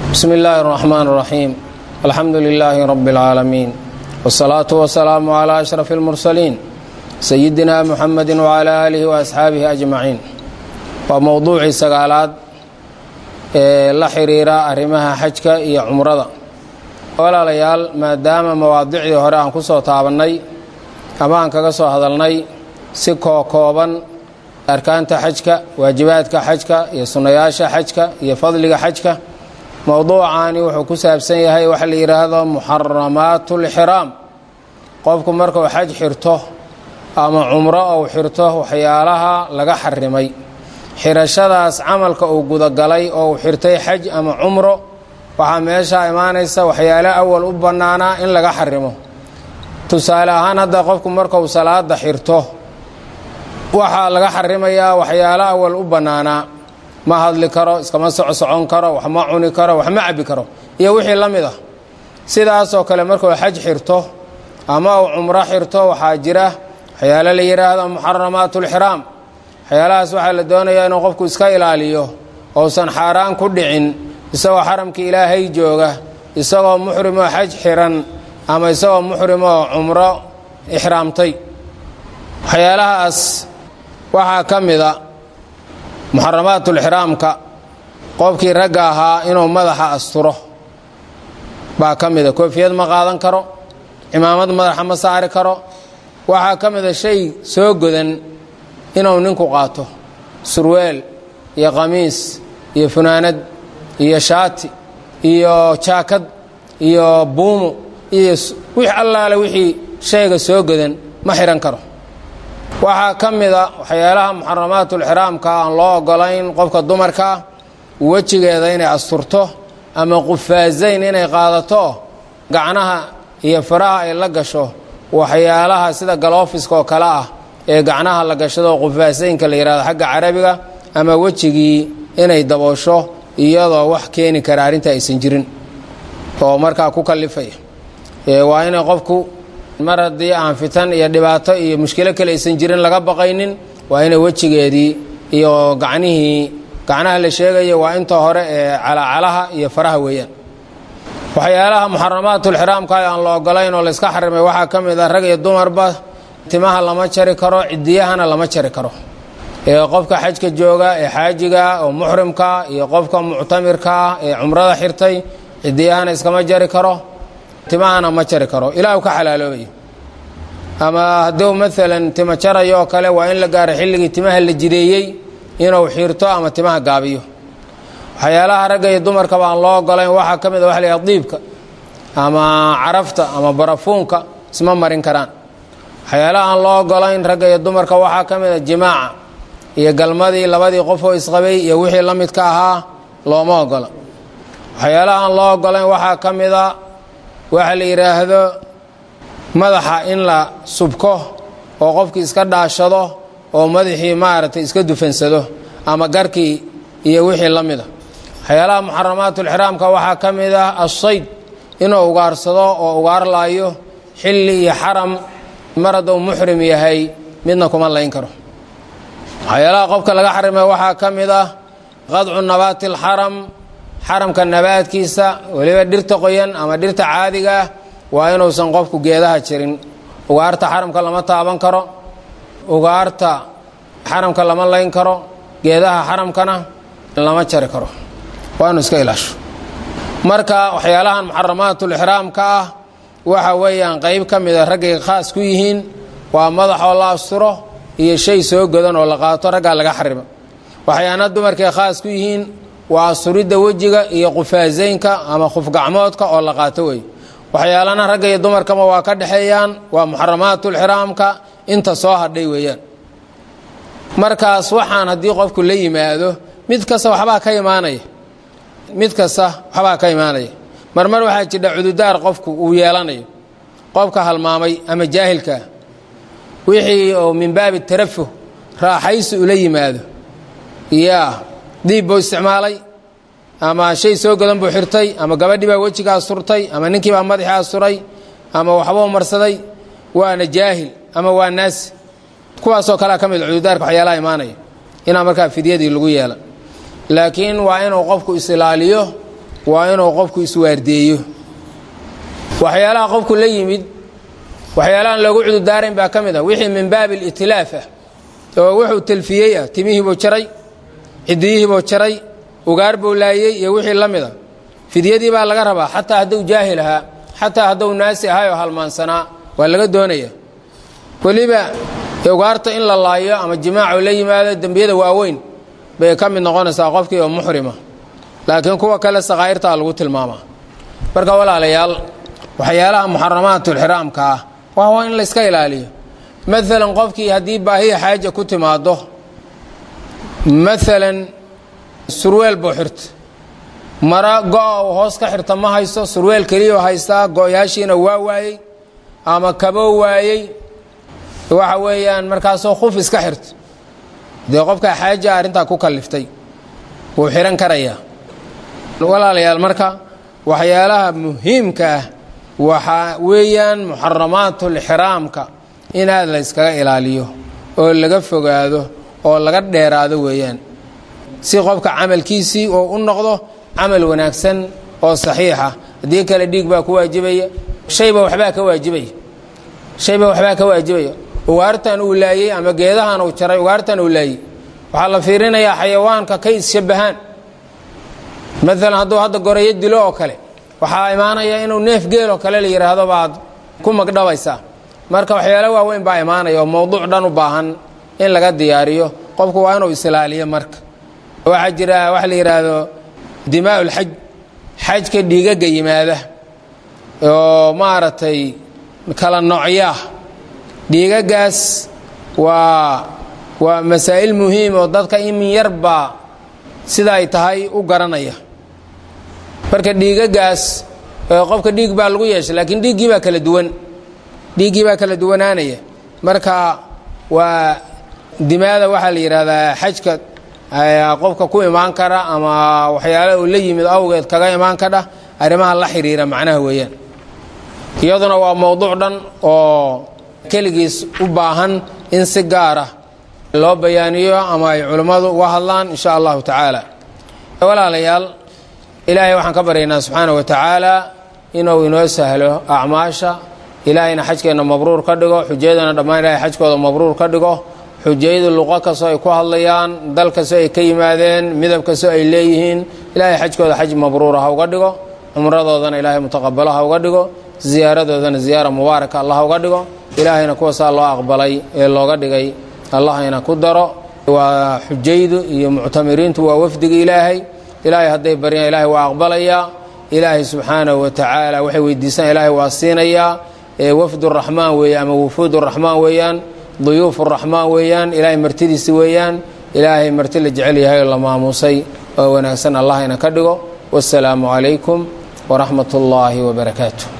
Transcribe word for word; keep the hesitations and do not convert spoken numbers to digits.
بسم الله الرحمن الرحيم الحمد لله رب العالمين والصلاة والسلام على أشرف المرسلين سيدنا محمد وعلى آله وأصحابه أجمعين وموضوع سقالات la xiriira arrimaha xajka iyo cumrada walaalayaal maadaama mawaadicii hore aan ku soo taabanay ama aan kaga soo hadalnay si kooban arkaanta xajka waajibaadka xajka iyo sunayaasha xajka iyo fadliga xajka mowduucaani wuxuu ku saabsan yahay waxa la yiraahdo muharramaatul ihraam qofku markuu xaj xirto ama cumro uu xirto waxyaalaha laga xarimay xirashadaas camalka uu gudagalay oo xirtay xaj ama cumro waxa meesha imaanaysa waxyaalo awal u banaana in laga xarimo tusaale ahaan hadda qofku markuu salaada xirto waxa laga xarimayaa waxyaalo awal u banaana ma hadli karo iskama socon karo wax ma cuni karo wax ma cabi karo iyo wixii la mid ah sidaas oo kale markuu xaj xirto ama uu cumro xirto waxa jira waxyaalo la yiraahdo muharramaatul ihraam waxyaalahaas waxaa la doonayaa inuu qofku iska ilaaliyo oosan xaaraan ku dhicin isagoo xaramka ilaahay jooga isagoo muxrim oo xaj xiran ama isagoo muxrim oo cumro ihraamtay waxyaalahaas waxaa ka mid ah muharramaatul ihraamka qofkii ragga ahaa inuu madaxa asturo baa ka mid ah koofiyad ma qaadan karo cimaamad madaxa ma saari karo waxaa ka mid ah shay soo godan inuu ninku qaato surweel iyo qamiis iyo funaanad iyo shaati iyo jaakad iyo buumo iyo wix allaale wixii shayga soo godan ma xiran karo waxaa ka mid ah waxyaalaha muharramaatul ihraamka aan loo ogolayn qofka dumarka wajigeeda inay asturto ama qufaazayn inay qaadato gacnaha iyo faraha ay la gasho waxyaalaha sida galoofiska oo kale ah ee gacnaha la gashado qufaasaynka la yiraahdo xagga carabiga ama wajigii inay daboosho iyadoo wax keeni kara arinta aysan jirin oo markaa ku kalifay ee waa inay qofku mar haddii aan fitan iyo dhibaato iyo mushkilo kale aysan jirin laga baqaynin waa inay wajigeedii iyo gacnihii gacnaha la sheegayo waa inta hore ee calacalaha iyo faraha weeyaan waxyaalaha muharramaatul ihraamka aan la ogolayn oo la iska xarimay waxaa ka mid ah rag iyo dumarba timaha lama jari karo cidiyahana lama jari karo ee qofka xajka jooga ee xaajiga oo muhrimka iyo qofka mu'tamirka ee umrada xirtay cidiyahana iskama jari karo timahana ma jari karo ilaahu ka xalaaloobay ama haduu midalan tima jarayo kale waa in la gaaro xilligii timaha la jireeyay inuu xirto ama timaha gaabiyo waxyaalaha ragga iyo dumarka baan loo ogolayn waxa kamid ah wax la yadiibka ama carafta ama barafuunka isma marin karaan waxyaalaha aan loo ogolayn ragga iyo dumarka waxaa ka mid ah jimaaca iyo galmadii labadii qof oo isqabay iyo wixii la midka ahaa looma ogola waxyaalaha aan loo ogolayn waxaa ka mid ah waxa la yiraahdo madaxa in la subko oo qofkii iska dhaashado oo madaxii maaragtay iska dufansado ama garkii iyo wixii la mid ah waxyaalaha muharramaatul ihraamka waxaa ka mid ah as-sayd inuu ugaarsado oo ugaar laayo xilli iyo xaram maradu muhrim yahay midna kuma layn karo waxyaalaha qofka laga xarimay waxaa ka mid ah qadcu nabaatil haram haramka nabaadkiisa waliba dhirta qoyan ama dhirta caadiga waa inuusan qofku geedaha jirin ugaarta haramka lama taaban karo ugaarta haramka lama layn karo geedaha haramkana lama jari karo waa inuu iska ilaasho marka waxyaalahan muharramaatul ihraamka ah waxa weeyaan qayb ka mid ah ragga khaas ku yihiin waa madax oo la asturo iyo shay soo godan oo la qaato ragga laga xarimo waxyaana dumarka khaas ku yihiin waa asturidda wajiga iyo qufaazaynka ama khuf gacmoodka oo la qaato way waxyaalana ragga iyo dumarka ma waa ka dhaxeeyaan waa muharramaatul ihraamka inta soo hadhay weeyaan markaas waxaan hadii qofku la yimaado mid kasta waxba ka iimaanaya mid kasta waxba ka iimaanaya marmar waxa jira cududaar qofku uu yeelanayo qofka halmaamay ama jaahilka wixii oo min baab tarafuh raaxaysi ula yimaado ya diib buu isticmaalay ama shay soo gadan buu xirtay ama gabadhii baa wajiga asturtay ama ninkii baa madaxa asturay ama waxba marsaday waana jaahil ama waa naas kuwaas oo kala kamid cududaarka waxyaalaha iimaanaya ina marka fidyadii lagu yeela laakiin waa inuu qofku is ilaaliyo waa inuu qofku iswaardeeyo waxyaalaha qofku la yimid waxyaalahan loogu cududaarayn baa ka mid ah wixii min baab al-itlaaf oo wuxuu talfiyey ah timihii buu jaray cidiyihii buu jaray ugaar buu laayay iyo wixii la mid ah fidyadii baa laga rabaa xataa hadduu jaahil ahaa xataa hadduu naasi ahaayoo halmaansanaa waa laga doonaya weliba ugaarta in la laayo ama jimaacu la yimaado dembiyada waaweyn bay ka mid noqonaysaa qofkii oo muxrima laakiin kuwa kale saqaa'irtaa lagu tilmaamaa marka walaalayaal waxyaalaha muxaramaatulxiraamka ah waa in la iska ilaaliyo maalan qofkii haddii baahiya xaaja ku timaado maalan surweel buu xirta mara go' uu hoos ka xirta ma haysto surweel keliya haystaa go'yaashiina waa waayey ama kabo waayey waxa weeyaan markaasoo khuf iska xirta dee qofka xaaja arrintaa ku kalliftay wuu xihan karayaa walaalayaal marka waxyaalaha muhiimka ah waxaa weeyaan muxaramaatulxiraamka inaad la iskaga ilaaliyo oo laga fogaado oo laga dheeraado weeyaan si qofka camalkiisii oo u noqdo camal wanaagsan oo saxiixa haddii kale dhiig baa ku waajibaya shayba waxbaa ka waajibaya shayba waxbaa ka waajibaya ugaartan uu laayey ama geedahan uu jaray ugaartan uu laayey waxaa la fiirinayaa xayawaanka kay isshabahaan maalan hadduu hadda goreeyo dilo oo kale waxaa imaanaya inuu neef geel oo kale la yidhaahdo baad ku magdhabaysaa marka waxyaalo waaweyn baa imaanaya oo mowduuc dhan u baahan in laga diyaariyo qofku waa inuu islaaliyo marka waxaa jira waxa la yidhaahdo dimaa'ul xaj xajka dhiigaga yimaada oo maaragtay kala noocyaah dhiigagaas waa waa masaa'il muhiim oo dadka in yarbaa sida ay tahay u garanaya marka dhiigagaas qofka dhiig baa lagu yeeshay laakiin dhiiggii baa kala duwan dhiiggii baa kala duwanaanaya marka waa dimaada waxaa la yidhaahdaa xajka qofka ku imaan kara ama waxyaala uu la yimid awgeed kaga imaan kara arrimaha la xiriira macnaha weeyaan iyaduna waa mowduuc dhan oo keligiis u baahan in si gaara loo bayaaniyo ama ay culimmadu uga hadlaan insha allahu tacaala walaalayaal ilaahay waxaan ka baryaynaa subxaana wa tacaala inuu inoo sahlo acmaasha ilaahayna xajkeenna mabruur ka dhigo xujayadana dhammaan ilahay xajkooda mabruur ka dhigo xujayadu luqo kastoo ay ku hadlayaan dal kastoo ay ka yimaadeen midab kastoo ay leeyihiin ilaahay xajkooda xaj mabruura ha uga dhigo cumradoodana ilaahay mutaqabalo ha uga dhigo ziyaaradoodana ziyaara mubaaraka allah uga dhigo ilaahayna kuwasaa loo aqbalay ee looga dhigay allahayna ku daro waa xujaydu iyo muctamiriintu waa wafdiga ilaahay ilaahay hadday baryaan ilaahay waa aqbalayaa ilaahay subxaanahu wa tacaala waxay weydiisaan ilaahay waa siinayaa wafduraxmaan weeye ama wufuuduraxmaan weeyaan duyuufuraxmaan weeyaan ilaahay martidiisi weeyaan ilaahay marti la jecel yahay oo la maamuusay oo wanaagsan allahayna ka dhigo wassalaamu calaykum waraxmat ullaahi wabarakaatu